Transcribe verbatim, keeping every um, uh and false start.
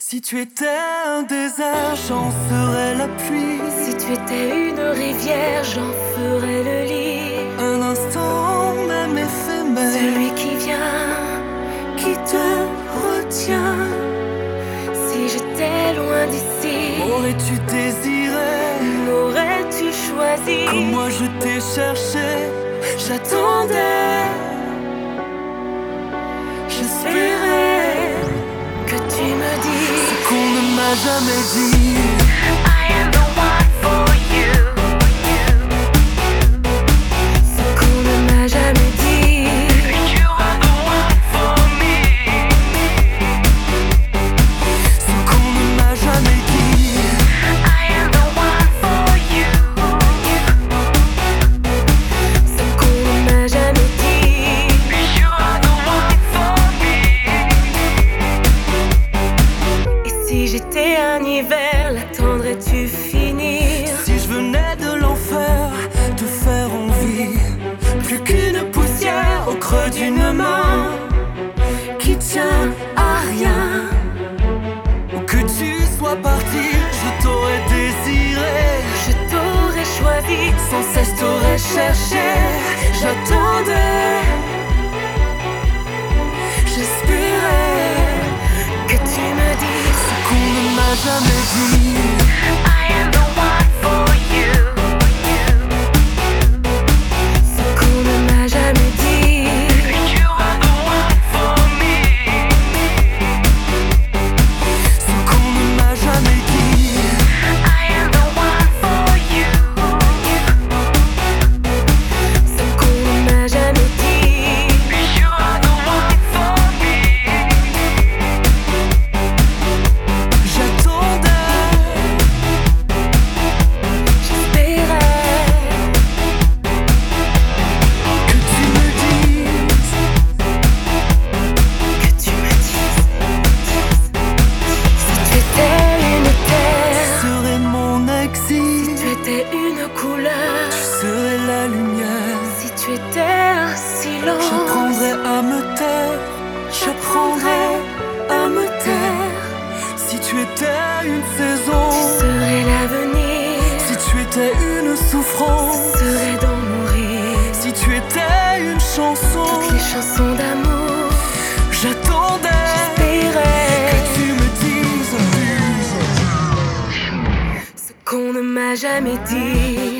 Si tu étais un désert, j'en serais la pluie. Si tu étais une rivière, j'en ferais le lit. Un instant même éphémère, celui qui vient, qui te retient. Si j'étais loin d'ici, aurais-tu désiré, m'aurais-tu choisi? comme moi je t'ai cherché, j'attendais, j'espérais que tu me dises ce qu'on ne m'a jamais dit. I am the one for you. Ce qu'on ne m'a jamais dit. You are the one for me. Ce qu'on ne m'a jamais dit. I am the one for you. Ce qu'on ne m'a jamais dit. You are the one for me. Et si j'étais un hiver, l'attendrais-tu finir? Si je venais de l'enfer, te faire envie, plus qu'une poussière au creux d'une main qui tient à rien. Où que tu sois parti, je t'aurais désiré, Je t'aurais choisi, sans cesse t'aurais cherché. J'attendais, j'espérais que tu me dises ce qu'on ne m'a jamais dit. I am the one for you. Ce qu'on ne m'a jamais dit. You are the one for me. Ce qu'on ne m'a jamais dit. I am the one for you. Ce qu'on ne m'a jamais dit. You are the one for me. J'attendais, J'espérais que tu me dises, que tu me dises. Si tu étais une tu terre, serais mon exil, tu étais une couleur. tu serais la lumière. Si tu étais un silence, J'apprendrais à me taire, j'apprendrais à me taire. Si tu étais une saison, tu serais l'avenir. si tu étais une souffrance, Serait d'en mourir. si tu étais une chanson, Toutes les chansons d'amour, j'attendais j'espérais que tu me dises ce qu'on ne m'a jamais dit.